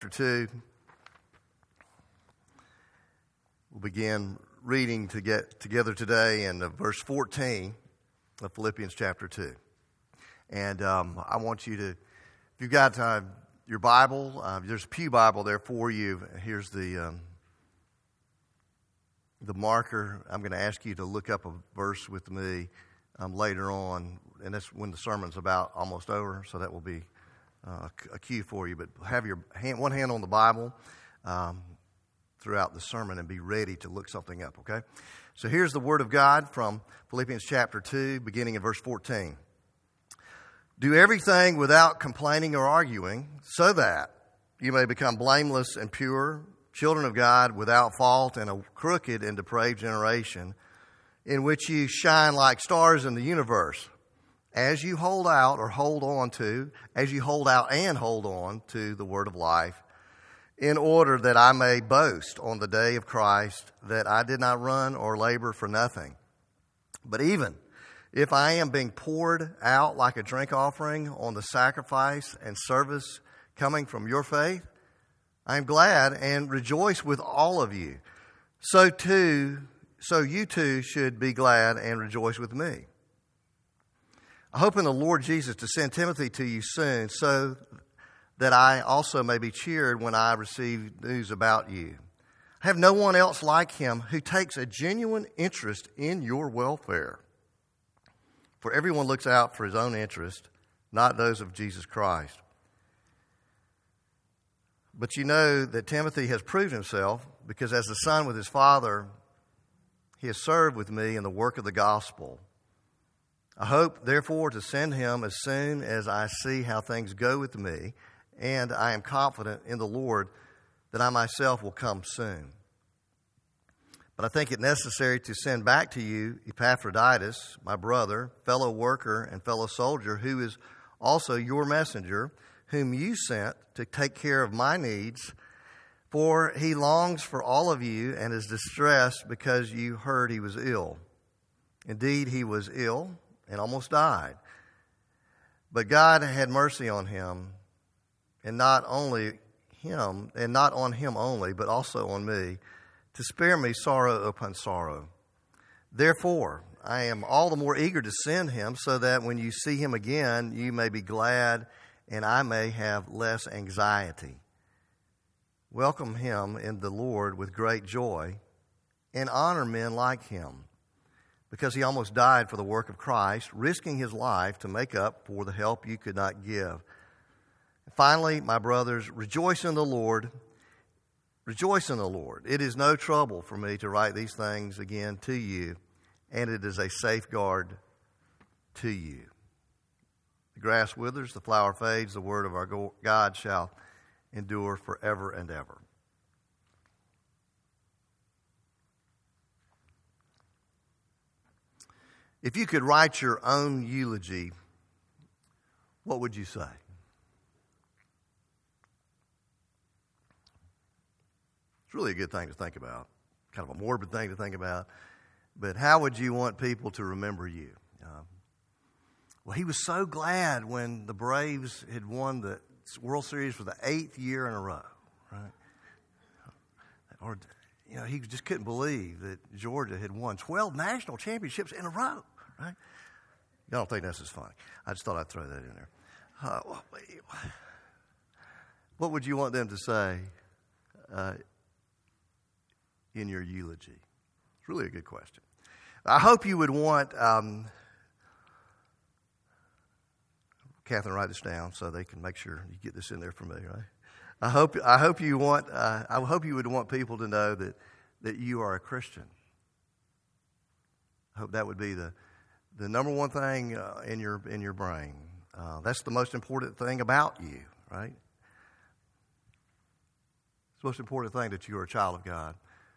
2. We'll begin reading together today in verse 14 of Philippians chapter 2. And I want you to, if you've got your Bible, there's a pew Bible there for you. Here's the marker. I'm going to ask you to look up a verse with me later on, and that's when the sermon's about almost over, so that will be a cue for you. But have your one hand on the Bible throughout the sermon and be ready to look something up, okay? So here's the Word of God from Philippians chapter 2, beginning in verse 14. Do everything without complaining or arguing, so that you may become blameless and pure, children of God without fault in a crooked and depraved generation, in which you shine like stars in the universe, as you hold out and hold on to the word of life, in order that I may boast on the day of Christ that I did not run or labor for nothing. But even if I am being poured out like a drink offering on the sacrifice and service coming from your faith, I am glad and rejoice with all of you. So you too should be glad and rejoice with me. I hope in the Lord Jesus to send Timothy to you soon, so that I also may be cheered when I receive news about you. I have no one else like him who takes a genuine interest in your welfare. For everyone looks out for his own interest, not those of Jesus Christ. But you know that Timothy has proved himself, because as a son with his father, he has served with me in the work of the gospel. I hope, therefore, to send him as soon as I see how things go with me, and I am confident in the Lord that I myself will come soon. But I think it necessary to send back to you Epaphroditus, my brother, fellow worker, and fellow soldier, who is also your messenger, whom you sent to take care of my needs, for he longs for all of you and is distressed because you heard he was ill. Indeed, he was ill and almost died. But God had mercy on him, and not on him only, but also on me, to spare me sorrow upon sorrow. Therefore, I am all the more eager to send him, so that when you see him again, you may be glad and I may have less anxiety. Welcome him in the Lord with great joy, and honor men like him, because he almost died for the work of Christ, risking his life to make up for the help you could not give. Finally, my brothers, rejoice in the Lord. Rejoice in the Lord. It is no trouble for me to write these things again to you, and it is a safeguard to you. The grass withers, the flower fades, the word of our God shall endure forever and ever. If you could write your own eulogy, what would you say? It's really a good thing to think about, kind of a morbid thing to think about. But how would you want people to remember you? Well, he was so glad when the Braves had won the World Series for the 8th year in a row, right? Or, he just couldn't believe that Georgia had won 12 national championships in a row, right? Y'all don't think that's as funny. I just thought I'd throw that in there. What would you want them to say in your eulogy? It's really a good question. I hope you would want Catherine, write this down so they can make sure you get this in there for me, right? I hope you would want people to know that you are a Christian. I hope that would be the number one thing in your brain. That's the most important thing about you, right? It's the most important thing that you are a child of God.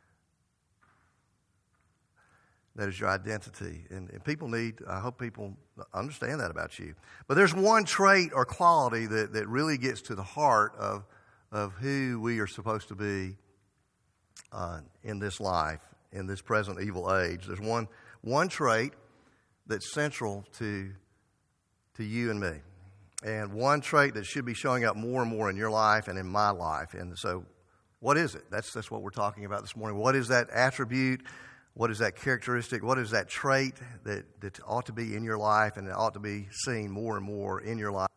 That is your identity. And I hope people understand that about you. But there's one trait or quality that really gets to the heart of who we are supposed to be in this life, in this present evil age. There's one trait that's central to you and me. and one trait that should be showing up more and more in your life and in my life. And so, what is it? That's what we're talking about this morning. What is that attribute? What is that characteristic? What is that trait that ought to be in your life and it ought to be seen more and more in your life?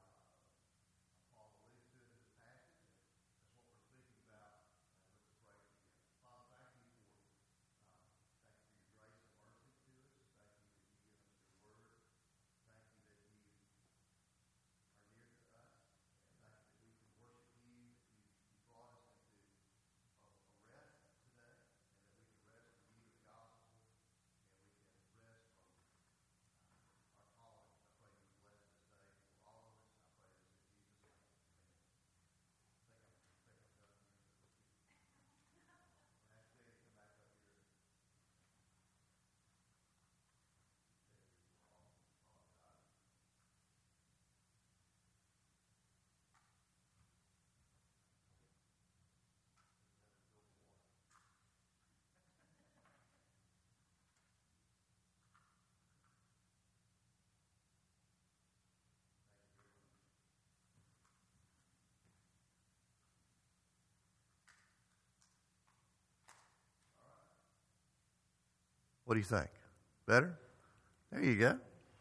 What do you think? Better? There you go.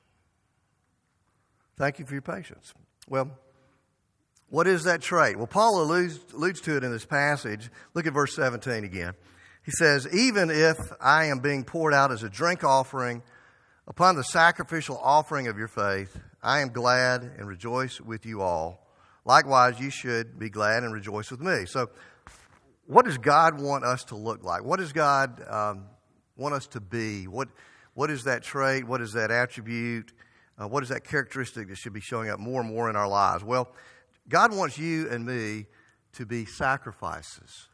Thank you for your patience. Well, what is that trait? Well, Paul alludes to it in this passage. Look at verse 17 again. He says, even if I am being poured out as a drink offering upon the sacrificial offering of your faith, I am glad and rejoice with you all. Likewise, you should be glad and rejoice with me. So, what does God want us to look like? What does God want us to be? What is that trait? What is that attribute? What is that characteristic that should be showing up more and more in our lives? Well, God wants you and me to be sacrifices.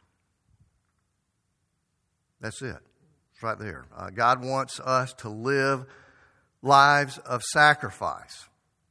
That's it. It's right there. God wants us to live lives of sacrifice.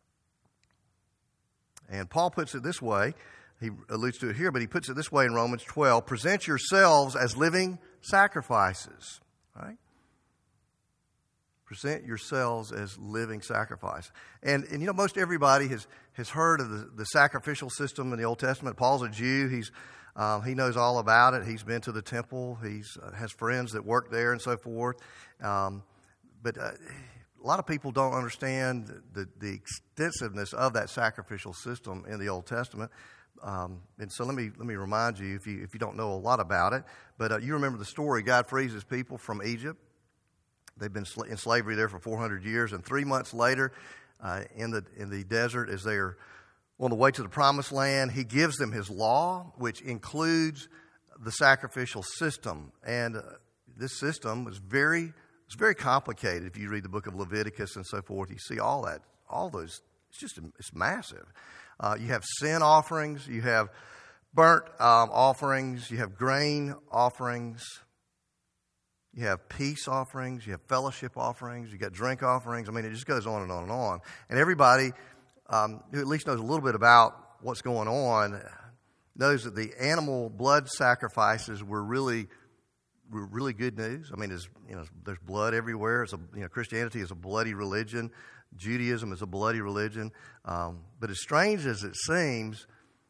And Paul puts it this way. He alludes to it here, but he puts it this way in Romans 12. Present yourselves as living sacrifices. Right? Present yourselves as living sacrifice. And you know, most everybody has heard of the sacrificial system in the Old Testament. Paul's a Jew. He knows all about it. He's been to the temple. He has friends that work there and so forth. But a lot of people don't understand the extensiveness of that sacrificial system in the Old Testament. And so let me remind you, if you don't know a lot about it, but you remember the story. God frees his people from Egypt. They've been in slavery there for 400 years, and 3 months later, in the desert, as they're on the way to the Promised Land, he gives them his law, which includes the sacrificial system. And this system is very complicated. If you read the book of Leviticus and so forth, you see all those. It's massive. You have sin offerings, you have burnt offerings, you have grain offerings, you have peace offerings, you have fellowship offerings, you got drink offerings. I mean, it just goes on and on and on. And everybody who at least knows a little bit about what's going on knows that the animal blood sacrifices were really good news. I mean, there's blood everywhere. Christianity is a bloody religion. Judaism is a bloody religion. But as strange as it seems,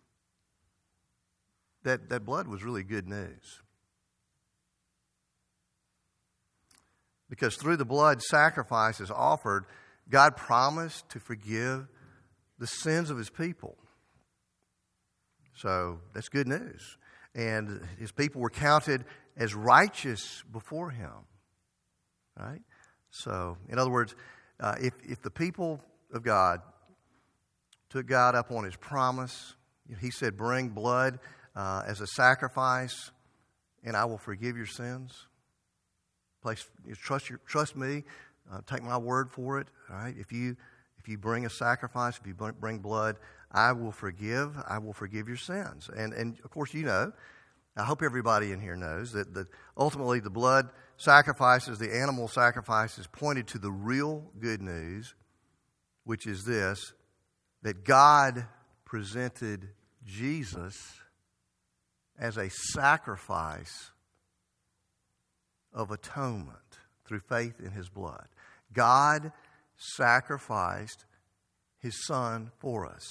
that blood was really good news. Because through the blood sacrifices offered, God promised to forgive the sins of his people. So that's good news. And his people were counted as righteous before him. Right? So, in other words, if the people of God took God up on his promise, he said, bring blood as a sacrifice, and I will forgive your sins. Trust me. Take my word for it. All right? If you bring a sacrifice, if you bring blood, I will forgive. I will forgive your sins. And of course, I hope everybody in here knows that ultimately the blood sacrifices, the animal sacrifices, pointed to the real good news, which is this, that God presented Jesus as a sacrifice of atonement through faith in his blood. God sacrificed His Son for us.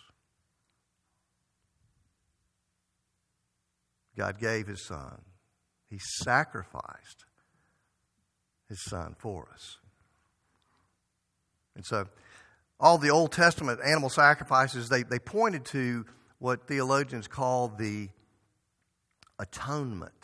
God gave His Son. He sacrificed His Son for us. And so, all the Old Testament animal sacrifices, they pointed to what theologians call the atonement.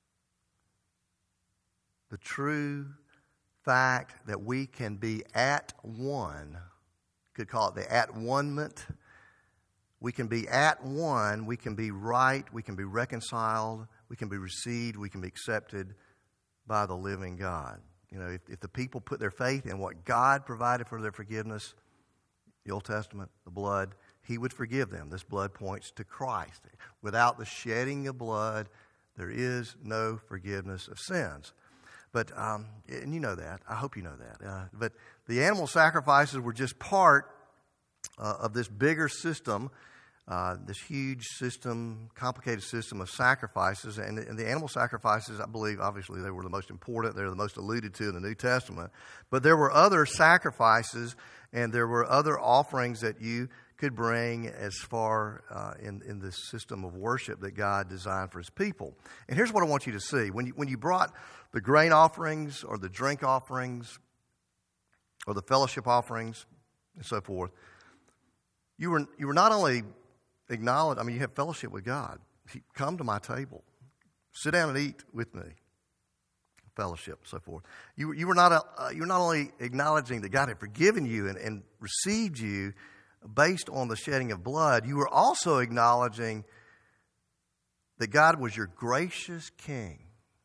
The true fact that we can be at one, could call it the at-one-ment. We can be at one, we can be right, we can be reconciled, we can be received, we can be accepted by the living God. You know, if the people put their faith in what God provided for their forgiveness, the Old Testament, the blood, He would forgive them. This blood points to Christ. Without the shedding of blood, there is no forgiveness of sins. But, and you know that. I hope you know that. But the animal sacrifices were just part of this bigger system, this huge system, complicated system of sacrifices. And the animal sacrifices, I believe, obviously they were the most important. They're the most alluded to in the New Testament. But there were other sacrifices and there were other offerings that you could bring as far in this system of worship that God designed for His people. And here's what I want you to see. When you brought the grain offerings or the drink offerings or the fellowship offerings and so forth, you were not only acknowledged, you have fellowship with God. Come to my table. Sit down and eat with me. Fellowship and so forth. You were not only acknowledging that God had forgiven you and received you based on the shedding of blood, you were also acknowledging that God was your gracious King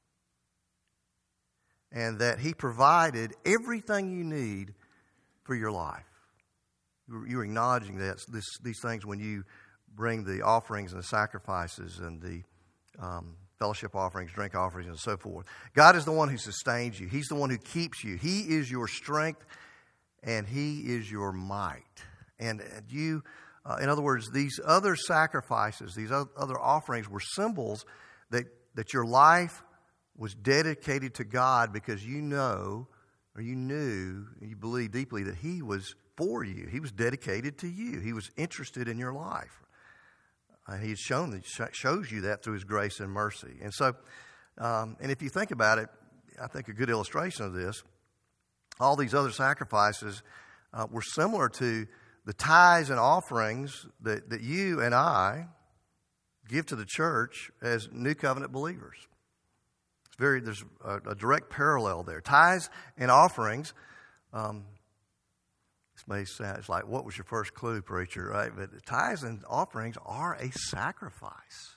and that He provided everything you need for your life. You're acknowledging these things when you bring the offerings and the sacrifices and the fellowship offerings, drink offerings, and so forth. God is the one who sustains you. He's the one who keeps you. He is your strength and He is your might. And you, in other words, these other sacrifices, these other offerings were symbols that your life was dedicated to God because you know, or you knew, and you believed deeply that He was for you. He was dedicated to you. He was interested in your life. And He shows you that through His grace and mercy. And so, and if you think about it, I think a good illustration of this, all these other sacrifices were similar to the tithes and offerings that you and I give to the church as New Covenant believers. There's a direct parallel there. Tithes and offerings, this may sound, it's like, what was your first clue, preacher, right? But the tithes and offerings are a sacrifice.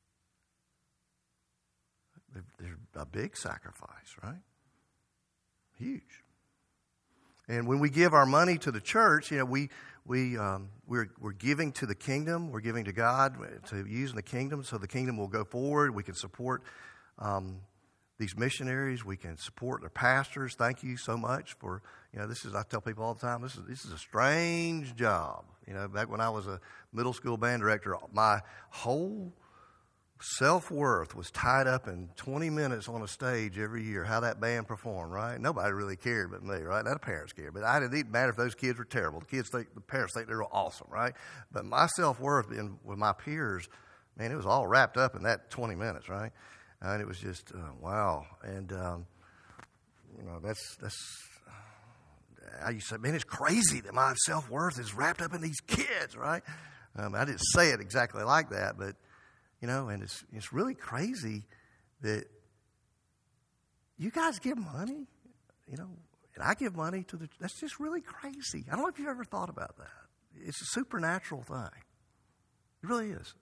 They're a big sacrifice, right? Huge. And when we give our money to the church, we're giving to the kingdom. We're giving to God to use in the kingdom, so the kingdom will go forward. We can support these missionaries. We can support their pastors. Thank you so much for, I tell people all the time, this is a strange job. Back when I was a middle school band director, my whole self-worth was tied up in 20 minutes on a stage every year, how that band performed, right? Nobody really cared but me, right? Not the parents cared. But it didn't matter if those kids were terrible. The parents think they're awesome, right? But my self-worth with my peers, man, it was all wrapped up in that 20 minutes, right? And it was just, wow. And, that's how you say, man, it's crazy that my self-worth is wrapped up in these kids, right? I didn't say it exactly like that, but, and it's really crazy that you guys give money, and I give money to that's just really crazy. I don't know if you've ever thought about that. It's a supernatural thing. It really is.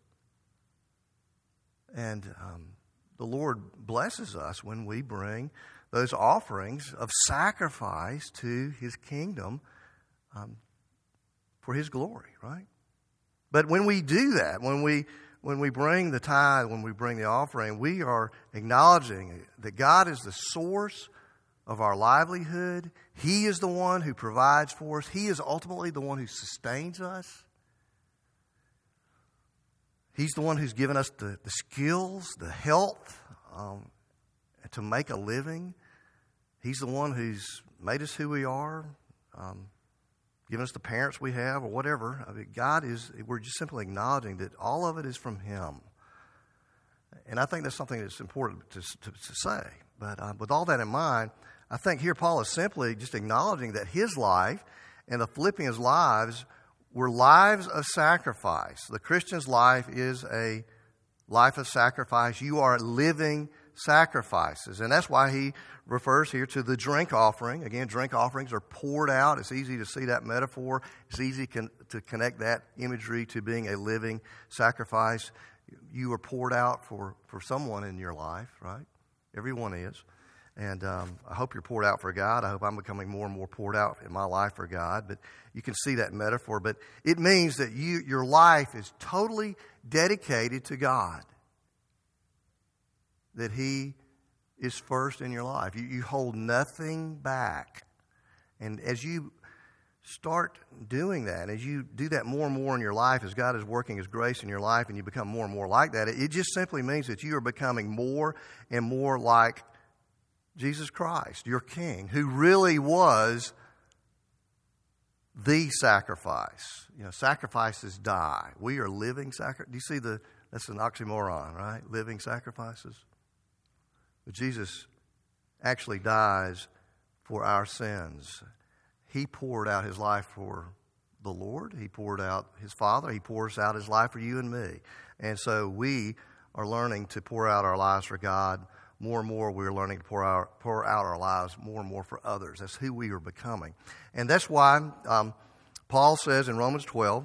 And the Lord blesses us when we bring those offerings of sacrifice to His kingdom for His glory, right? But when we do that, when we bring the tithe, when we bring the offering, we are acknowledging that God is the source of our livelihood. He is the one who provides for us. He is ultimately the one who sustains us. He's the one who's given us the skills, the health to make a living. He's the one who's made us who we are. given us the parents we have, or whatever. I mean, we're just simply acknowledging that all of it is from Him. And I think that's something that's important to say. But with all that in mind, I think here Paul is simply just acknowledging that his life and the Philippians' lives were lives of sacrifice. The Christian's life is a life of sacrifice. You are living sacrifices. And that's why he refers here to the drink offering. Again, drink offerings are poured out. It's easy to see that metaphor. It's easy to connect that imagery to being a living sacrifice. You are poured out for someone in your life, right? Everyone is. And I hope you're poured out for God. I hope I'm becoming more and more poured out in my life for God. But you can see that metaphor. But it means that your life is totally dedicated to God. That He is first in your life. You hold nothing back. And as you start doing that, as you do that more and more in your life, as God is working His grace in your life and you become more and more like that, it just simply means that you are becoming more and more like Jesus Christ, your King, who really was the sacrifice. You know, sacrifices die. We are living sacrifices. Do you see that's an oxymoron, right? Living sacrifices. But Jesus actually dies for our sins. He poured out His life for the Lord. He poured out His Father. He pours out His life for you and me. And so we are learning to pour out our lives for God. More and more we're learning to pour out our lives more and more for others. That's who we are becoming. And that's why Paul says in Romans 12,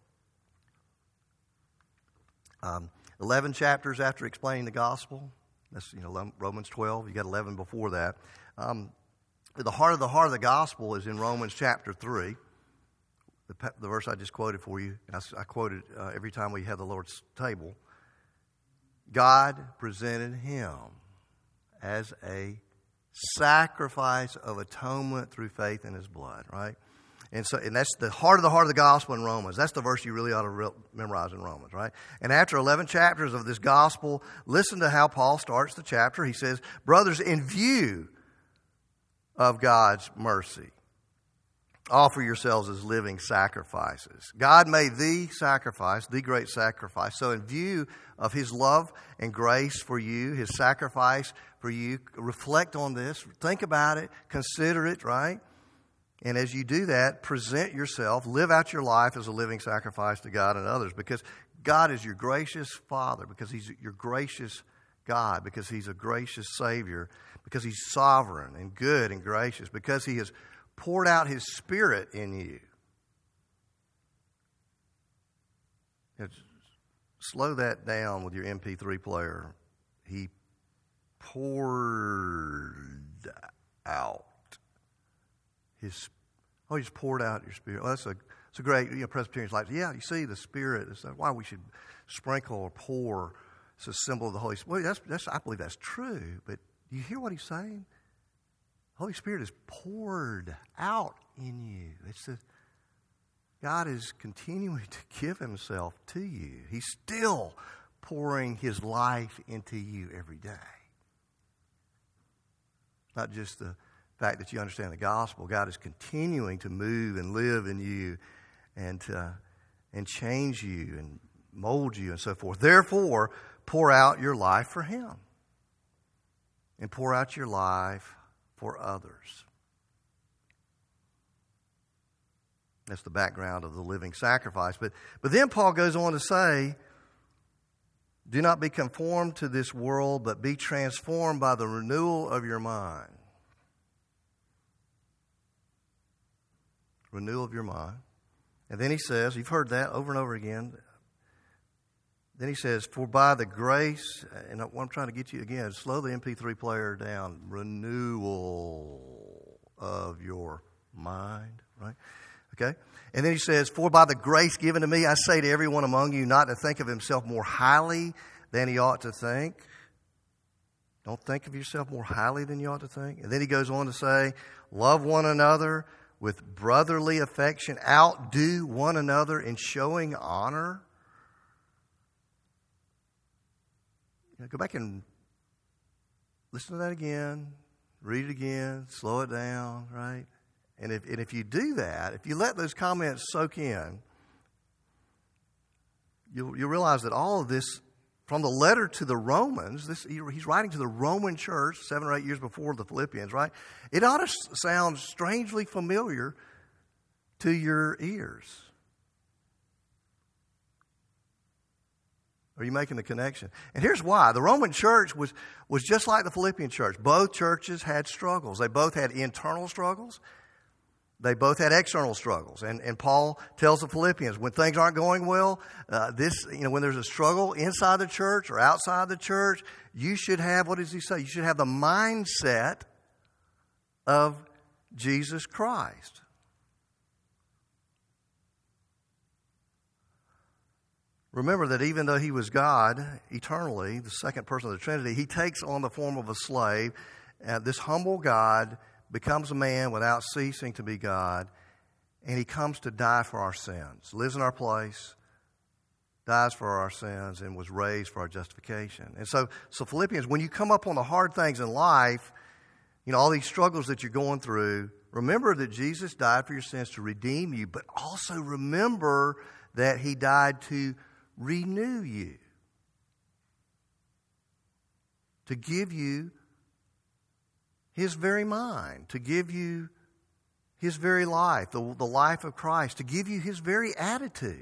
11 chapters after explaining the gospel, that's Romans 12, you got 11 before that. The heart of the gospel is in Romans chapter 3, the verse I just quoted for you. I quote it every time we have the Lord's table. God presented Him as a sacrifice of atonement through faith in His blood, right? And that's the heart of the gospel in Romans. That's the verse you really ought to memorize in Romans, right? And after 11 chapters of this gospel, listen to how Paul starts the chapter. He says, brothers, in view of God's mercy, offer yourselves as living sacrifices. God made the sacrifice, the great sacrifice. So in view of His love and grace for you, His sacrifice for you, reflect on this, think about it, consider it, right? And as you do that, present yourself, live out your life as a living sacrifice to God and others, because God is your gracious Father, because He's your gracious God, because He's a gracious Savior, because He's sovereign and good and gracious, because He has poured out His Spirit in you. Slow that down with your MP3 player. He poured out He's poured out your Spirit. Well, it's a great, Presbyterians like, yeah, you see the Spirit. It's why we should sprinkle or pour. It's a symbol of the Holy Spirit. Well, I believe that's true. But do you hear what he's saying? The Holy Spirit is poured out in you. God is continuing to give Himself to you. He's still pouring His life into you every day. Not just the fact that you understand the gospel. God is continuing to move and live in you and change you and mold you and so forth. Therefore, pour out your life for Him. And pour out your life for others. That's the background of the living sacrifice. But then Paul goes on to say, do not be conformed to this world, but be transformed by the renewal of your mind. Renewal of your mind. And then he says, you've heard that over and over again. Then he says, for by the grace, and what I'm trying to get you again, slow the MP3 player down. Renewal of your mind, right? Okay? And then he says, for by the grace given to me, I say to everyone among you not to think of himself more highly than he ought to think. Don't think of yourself more highly than you ought to think. And then he goes on to say, love one another with brotherly affection. Outdo one another in showing honor. Go back and listen to that again. Read it again. Slow it down, right? And if you do that, if you let those comments soak in, you'll realize that all of this, from the letter to the Romans, he's writing to the Roman church 7 or 8 years before the Philippians, right? It ought to sound strangely familiar to your ears. Are you making the connection? And here's why. The Roman church was just like the Philippian church. Both churches had struggles. They both had internal struggles. They both had external struggles. And Paul tells the Philippians, when things aren't going well, when there's a struggle inside the church or outside the church, you should have, what does he say? You should have the mindset of Jesus Christ. Remember that even though he was God eternally, the second person of the Trinity, he takes on the form of a slave. This humble God becomes a man without ceasing to be God, and he comes to die for our sins, lives in our place, dies for our sins, and was raised for our justification. And so Philippians, when you come up on the hard things in life, all these struggles that you're going through, remember that Jesus died for your sins to redeem you, but also remember that he died to renew you, to give you his very mind, to give you his very life, the life of Christ, to give you his very attitude.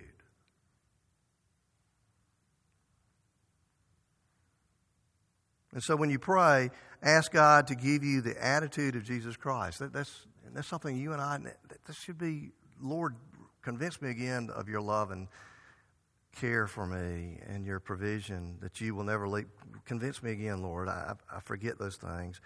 And so when you pray, ask God to give you the attitude of Jesus Christ. That's something you and I, that should be, Lord, convince me again of your love and care for me and your provision, that you will never leave. Convince me again, Lord. I forget those things.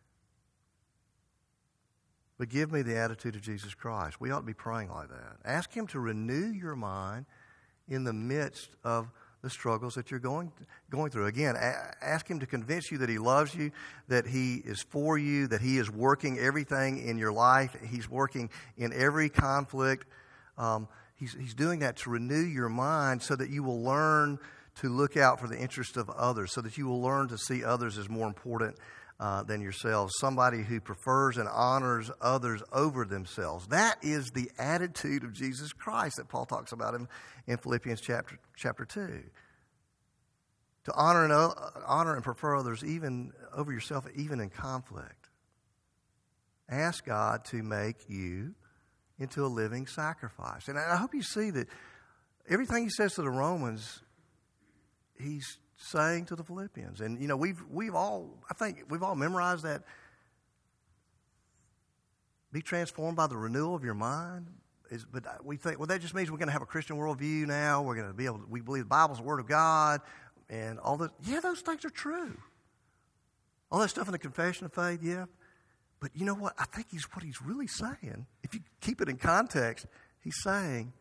But give me the attitude of Jesus Christ. We ought to be praying like that. Ask him to renew your mind in the midst of the struggles that you're going through. Again, ask him to convince you that he loves you, that he is for you, that he is working everything in your life. He's working in every conflict. He's doing that to renew your mind so that you will learn to look out for the interest of others, so that you will learn to see others as more important than yourselves, somebody who prefers and honors others over themselves. That is the attitude of Jesus Christ that Paul talks about in Philippians chapter 2. To honor and prefer others even over yourself, even in conflict. Ask God to make you into a living sacrifice. And I hope you see that everything he says to the Romans, he's saying to the Philippians. And we've all memorized that. Be transformed by the renewal of your mind. But we think, well, that just means we're going to have a Christian worldview now. We're going to be able to, we believe the Bible's the Word of God and all that. Yeah, those things are true. All that stuff in the confession of faith, yeah. But you know what? I think what he's really saying, if you keep it in context, he's saying,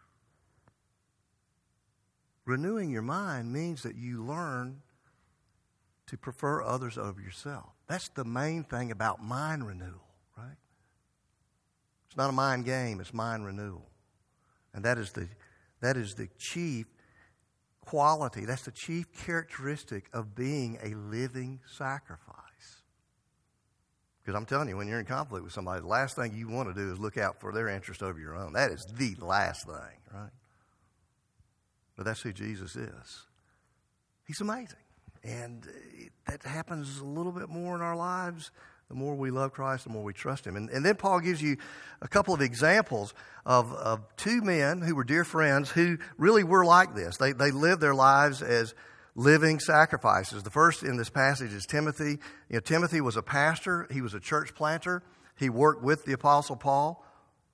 renewing your mind means that you learn to prefer others over yourself. That's the main thing about mind renewal, right? It's not a mind game, it's mind renewal. And that is the chief quality, that's the chief characteristic of being a living sacrifice. Because I'm telling you, when you're in conflict with somebody, the last thing you want to do is look out for their interest over your own. That is the last thing, right? But that's who Jesus is. He's amazing. And that happens a little bit more in our lives. The more we love Christ, the more we trust him. And then Paul gives you a couple of examples of two men who were dear friends who really were like this. They lived their lives as living sacrifices. The first in this passage is Timothy. Timothy was a pastor. He was a church planter. He worked with the Apostle Paul.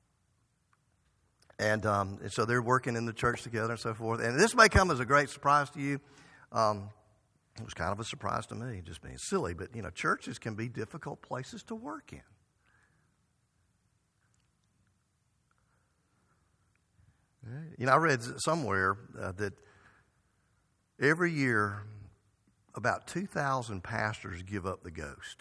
And so they're working in the church together and so forth. And this may come as a great surprise to you. It was kind of a surprise to me, just being silly. But, churches can be difficult places to work in. I read somewhere that every year about 2,000 pastors give up the ghost.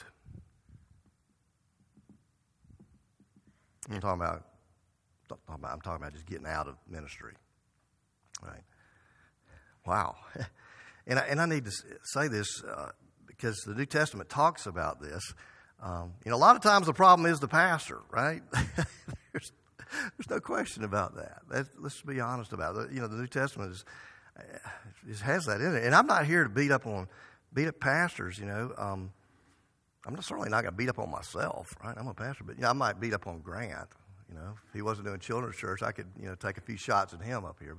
I'm talking about just getting out of ministry. Right? Wow. And I need to say this because the New Testament talks about this. A lot of times the problem is the pastor, right? there's no question about that. Let's be honest about it. The New Testament has that in it. And I'm not here to beat up pastors, I'm certainly not going to beat up on myself, right? I'm a pastor, but I might beat up on Grant. If he wasn't doing children's church, I could, take a few shots at him up here.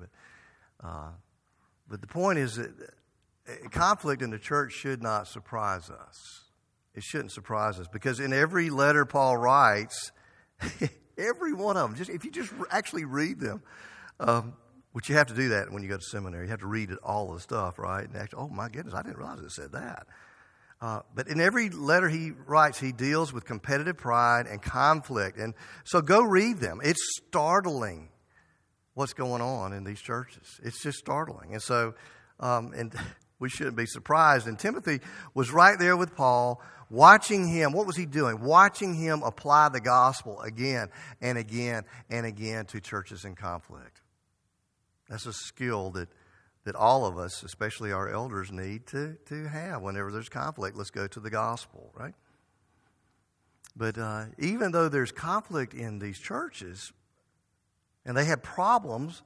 But the point is that conflict in the church should not surprise us. It shouldn't surprise us, because in every letter Paul writes, every one of them, if you just actually read them, which you have to do that when you go to seminary. You have to read all the stuff, right? And actually, oh my goodness, I didn't realize it said that. But in every letter he writes, he deals with competitive pride and conflict. And so go read them. It's startling what's going on in these churches. It's just startling. And so, and we shouldn't be surprised. And Timothy was right there with Paul, watching him. What was he doing? Watching him apply the gospel again and again and again to churches in conflict. That's a skill that all of us, especially our elders, need to have whenever there's conflict. Let's go to the gospel, right? But even though there's conflict in these churches, and they have problems,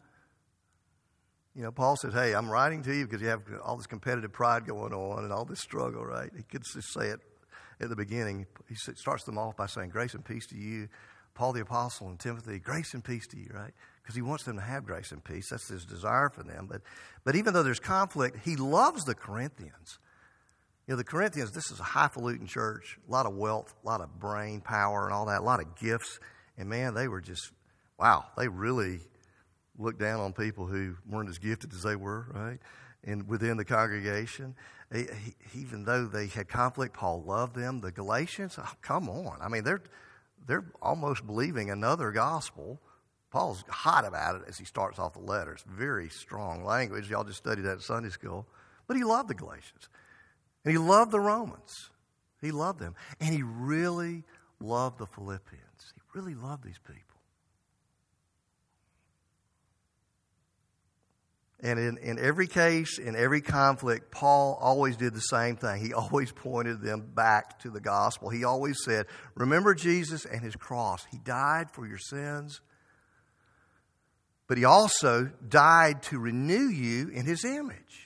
Paul said, hey, I'm writing to you because you have all this competitive pride going on and all this struggle, right? He could just say it at the beginning. He starts them off by saying, grace and peace to you, Paul the Apostle and Timothy, grace and peace to you, right? Because he wants them to have grace and peace. That's his desire for them. But even though there's conflict, he loves the Corinthians. The Corinthians, this is a highfalutin church, a lot of wealth, a lot of brain power and all that, a lot of gifts. And man, they were just, wow, they really looked down on people who weren't as gifted as they were, right? And within the congregation, even though they had conflict, Paul loved them. The Galatians, oh, come on. I mean, they're almost believing another gospel. Paul's hot about it as he starts off the letter. It's very strong language. Y'all just studied that at Sunday school. But he loved the Galatians. And he loved the Romans. He loved them. And he really loved the Philippians. He really loved these people. And in every case, in every conflict, Paul always did the same thing. He always pointed them back to the gospel. He always said, remember Jesus and his cross. He died for your sins. But he also died to renew you in his image.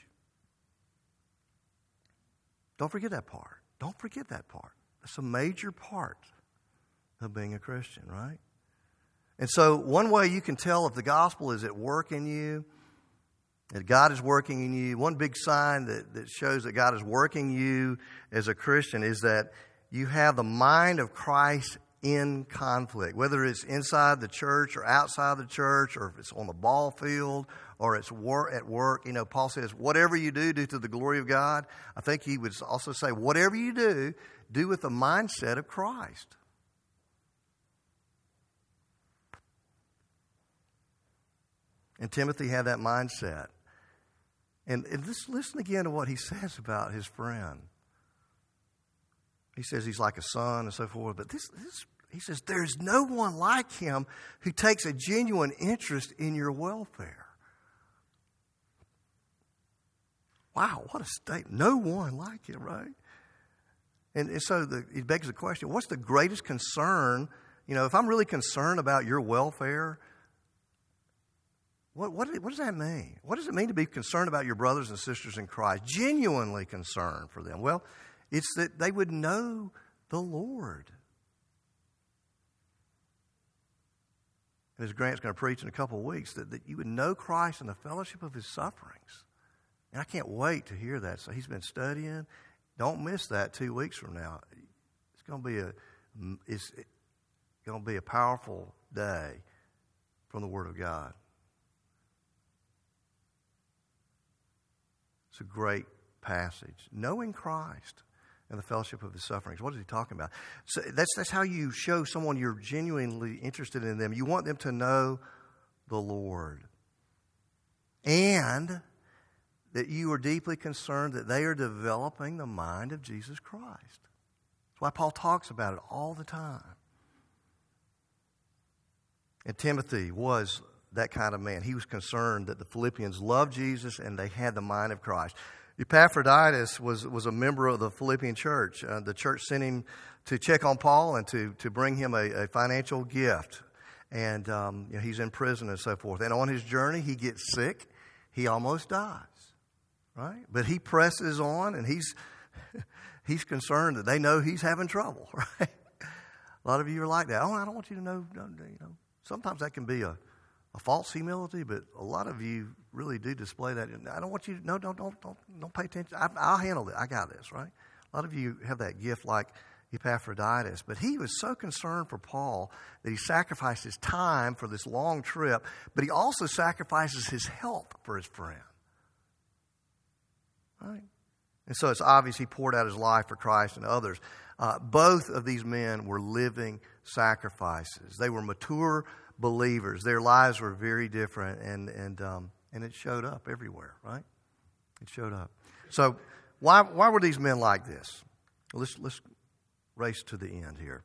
Don't forget that part. Don't forget that part. That's a major part of being a Christian, right? And so one way you can tell if the gospel is at work in you, that God is working in you, one big sign that shows that God is working you as a Christian is that you have the mind of Christ in conflict, whether it's inside the church or outside the church, or if it's on the ball field or it's at work. Paul says, whatever you do to the glory of God. I think he would also say, whatever you do with the mindset of Christ. And Timothy had that mindset. And just listen again to what he says about his friend. He says he's like a son and so forth. But he says, there's no one like him who takes a genuine interest in your welfare. Wow, what a statement. No one like him, right? And so it begs the question, what's the greatest concern? If I'm really concerned about your welfare, what does that mean? What does it mean to be concerned about your brothers and sisters in Christ? Genuinely concerned for them. Well, it's that they would know the Lord. And as Grant's going to preach in a couple of weeks, that you would know Christ and the fellowship of his sufferings. And I can't wait to hear that. So he's been studying. Don't miss that 2 weeks from now. It's going to be a powerful day from the Word of God. It's a great passage. Knowing Christ and the fellowship of his sufferings. What is he talking about? So that's how you show someone you're genuinely interested in them. You want them to know the Lord. And that you are deeply concerned that they are developing the mind of Jesus Christ. That's why Paul talks about it all the time. And Timothy was that kind of man. He was concerned that the Philippians loved Jesus and they had the mind of Christ. Epaphroditus was a member of the Philippian church. The church sent him to check on Paul and to bring him a financial gift. And he's in prison and so forth. And on his journey, he gets sick. He almost dies, right? But he presses on, and he's concerned that they know he's having trouble, right? A lot of you are like that. Oh, I don't want you to know. Sometimes that can be a false humility, but a lot of you really do display that. I don't want you to, don't pay attention. I'll handle it. I got this, right? A lot of you have that gift like Epaphroditus. But he was so concerned for Paul that he sacrificed his time for this long trip, but he also sacrifices his health for his friend. Right? And so it's obvious he poured out his life for Christ and others. Both of these men were living sacrifices. They were mature believers. Their lives were very different, and it showed up everywhere, right? It showed up. So why were these men like this? Let's race to the end here.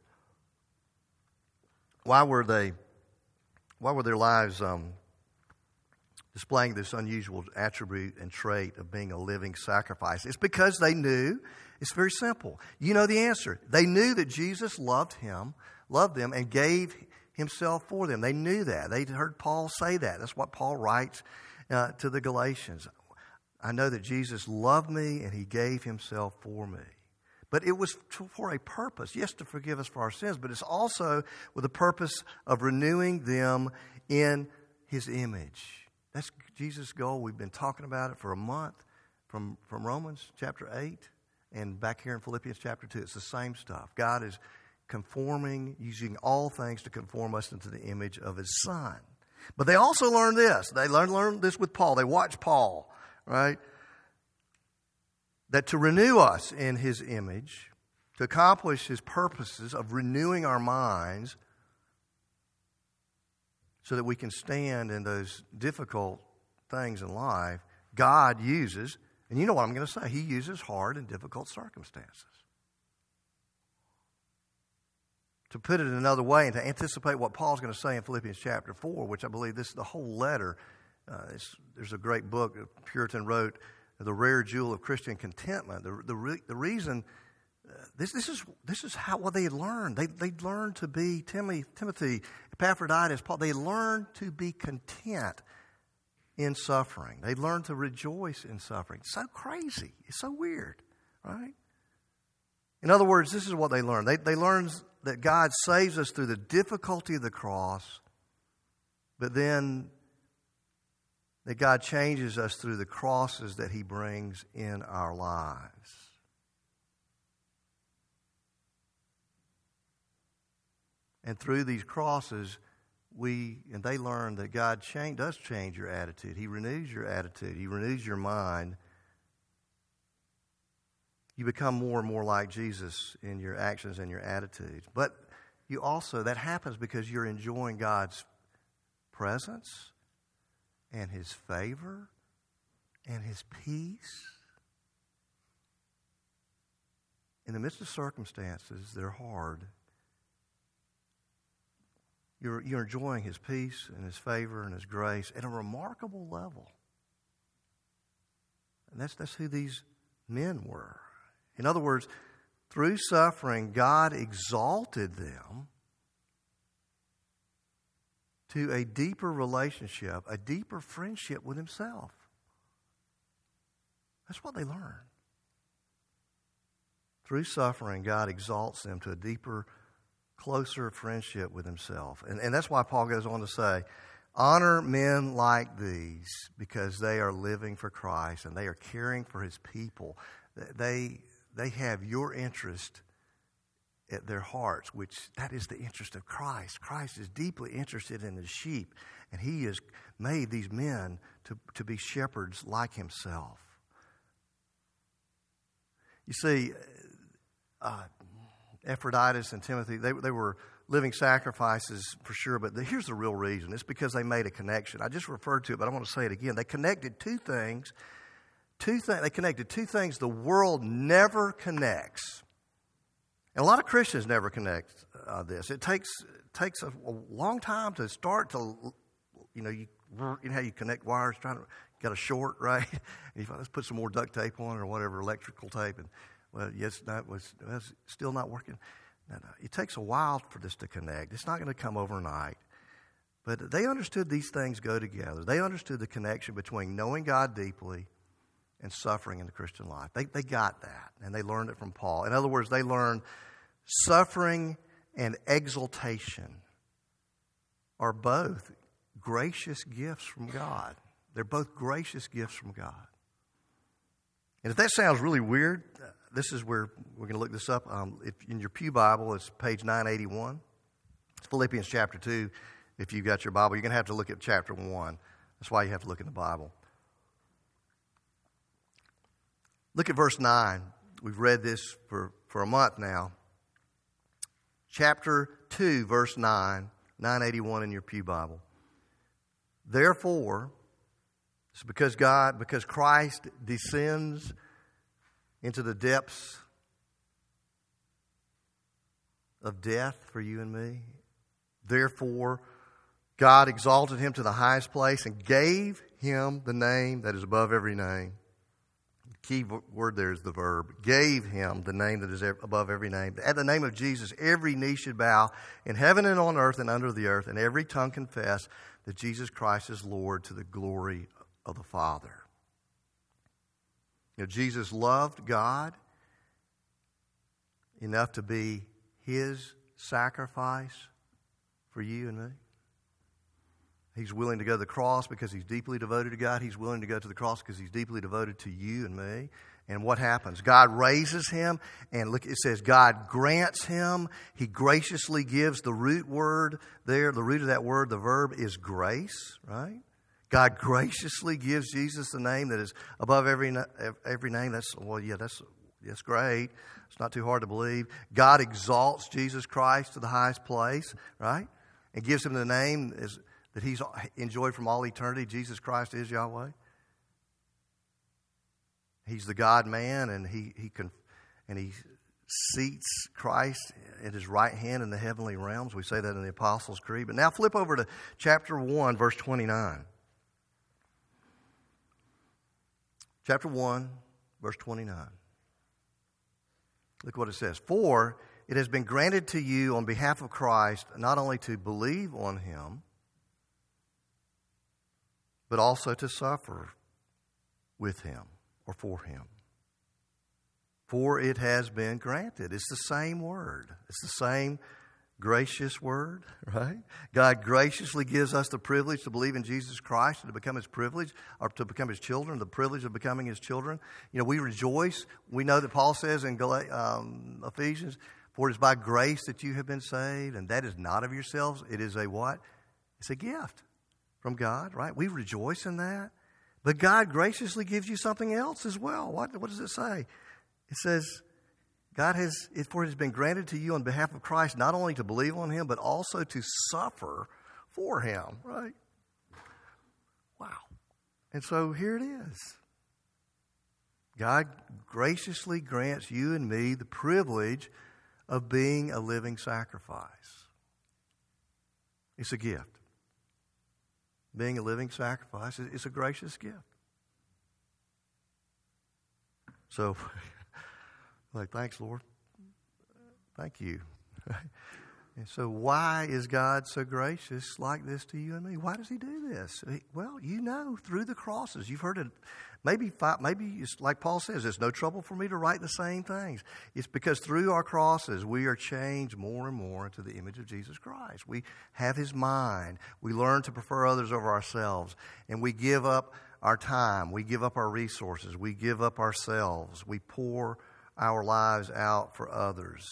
Why were their lives displaying this unusual attribute and trait of being a living sacrifice? It's because they knew. It's very simple. You know the answer. They knew that Jesus loved them, and gave himself for them. They knew that. They heard Paul say that. That's what Paul writes to the Galatians. I know that Jesus loved me and he gave himself for me. But it was for a purpose. Yes, to forgive us for our sins, but it's also with the purpose of renewing them in his image. That's Jesus' goal. We've been talking about it for a month from Romans chapter 8 and back here in Philippians chapter 2. It's the same stuff. God is conforming, using all things to conform us into the image of his Son. But they also learned this. They learned this with Paul. They watched Paul, right? That to renew us in his image, to accomplish his purposes of renewing our minds so that we can stand in those difficult things in life, God uses, and you know what I'm going to say, he uses hard and difficult circumstances. To put it another way and to anticipate what Paul's going to say in Philippians chapter 4, which I believe this is the whole letter. There's a great book that Puritan wrote, The Rare Jewel of Christian Contentment. The reason, this is what they had learned. They learned to be, Timothy, Epaphroditus, Paul, they learned to be content in suffering. They learned to rejoice in suffering. It's so crazy. It's so weird, right? In other words, this is what they learned. They learned that God saves us through the difficulty of the cross, but then that God changes us through the crosses that he brings in our lives. And through these crosses, they learn that God does change your attitude. He renews your attitude. He renews your mind. You become more and more like Jesus in your actions and your attitudes. But that happens because you're enjoying God's presence and his favor and his peace. In the midst of circumstances that are hard, you're enjoying his peace and his favor and his grace at a remarkable level. And that's who these men were. In other words, through suffering, God exalted them to a deeper relationship, a deeper friendship with himself. That's what they learned. Through suffering, God exalts them to a deeper, closer friendship with himself. And that's why Paul goes on to say, honor men like these because they are living for Christ and they are caring for his people. They have your interest at their hearts, which that is the interest of Christ. Christ is deeply interested in his sheep, and he has made these men to be shepherds like himself. You see, Epaphroditus and Timothy, they were living sacrifices for sure, but here's the real reason. It's because they made a connection. I just referred to it, but I want to say it again. They connected two things. They connected two things the world never connects. And a lot of Christians never connect this. It takes a long time to start to, you know how you connect wires, trying to got a short, right? And you thought, let's put some more duct tape on or whatever, electrical tape. And, well, yes, that was still not working. No. It takes a while for this to connect. It's not going to come overnight. But they understood these things go together. They understood the connection between knowing God deeply and suffering in the Christian life. They got that, and they learned it from Paul. In other words, they learned suffering and exaltation are both gracious gifts from God. They're both gracious gifts from God. And if that sounds really weird, this is where we're going to look this up. If in your pew Bible, it's page 981. It's Philippians chapter 2. If you've got your Bible, you're going to have to look at chapter 1. That's why you have to look in the Bible. Look at verse 9. We've read this for a month now. Chapter 2, verse 9, 981 in your pew Bible. Therefore, it's because Christ descends into the depths of death for you and me. Therefore, God exalted him to the highest place and gave him the name that is above every name. The key word there is the verb. Gave him the name that is above every name. At the name of Jesus, every knee should bow in heaven and on earth and under the earth, and every tongue confess that Jesus Christ is Lord to the glory of the Father. You know, Jesus loved God enough to be his sacrifice for you and me. He's willing to go to the cross because he's deeply devoted to God. He's willing to go to the cross because he's deeply devoted to you and me. And what happens? God raises him, and look, it says God grants him. He graciously gives the root word there. The root of that word, the verb, is grace, right? God graciously gives Jesus the name that is above every name. That's great. It's not too hard to believe. God exalts Jesus Christ to the highest place, right? And gives him the name that he's enjoyed from all eternity. Jesus Christ is Yahweh. He's the God-man, and he seats Christ at his right hand in the heavenly realms. We say that in the Apostles' Creed. But now flip over to chapter 1, verse 29. Chapter 1, verse 29. Look what it says. For it has been granted to you on behalf of Christ not only to believe on him, but also to suffer with him or for him. For it has been granted. It's the same word. It's the same gracious word, right? God graciously gives us the privilege to believe in Jesus Christ and to become his privilege, or to become his children, the privilege of becoming his children. You know, we rejoice. We know that Paul says in Ephesians, for it is by grace that you have been saved, and that is not of yourselves. It is a what? It's a gift from God, right? We rejoice in that. But God graciously gives you something else as well. What does it say? It says, for it has been granted to you on behalf of Christ not only to believe on him, but also to suffer for him, right? Wow. And so here it is. God graciously grants you and me the privilege of being a living sacrifice. It's a gift. Being a living sacrifice is a gracious gift. So, like, thanks, Lord. Thank you. And so why is God so gracious like this to you and me? Why does he do this? Well, you know, through the crosses. You've heard it. Maybe it's like Paul says, it's no trouble for me to write the same things. It's because through our crosses, we are changed more and more into the image of Jesus Christ. We have his mind. We learn to prefer others over ourselves. And we give up our time. We give up our resources. We give up ourselves. We pour our lives out for others.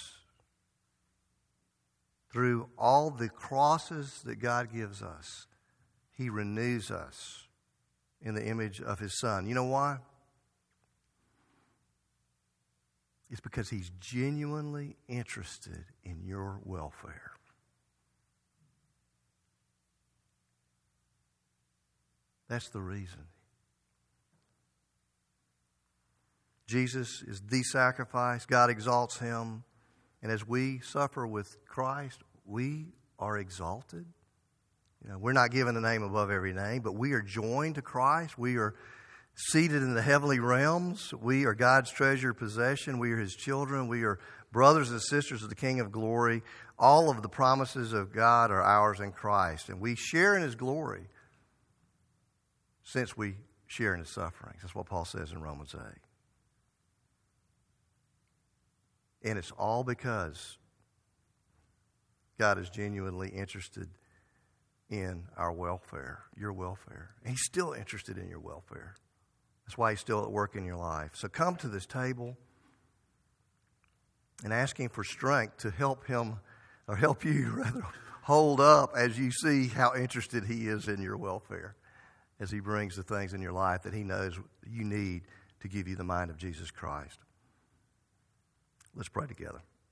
Through all the crosses that God gives us, he renews us in the image of his Son. You know why? It's because he's genuinely interested in your welfare. That's the reason. Jesus is the sacrifice. God exalts him. And as we suffer with Christ, we are exalted. We're not given a name above every name, but we are joined to Christ. We are seated in the heavenly realms. We are God's treasured possession. We are His children. We are brothers and sisters of the King of glory. All of the promises of God are ours in Christ, and we share in His glory since we share in His sufferings. That's what Paul says in Romans 8. And it's all because God is genuinely interested in our welfare, your welfare. And He's still interested in your welfare. That's why He's still at work in your life. So come to this table and ask Him for strength to help Him, or help you rather, hold up as you see how interested He is in your welfare, as He brings the things in your life that He knows you need to give you the mind of Jesus Christ. Let's pray together.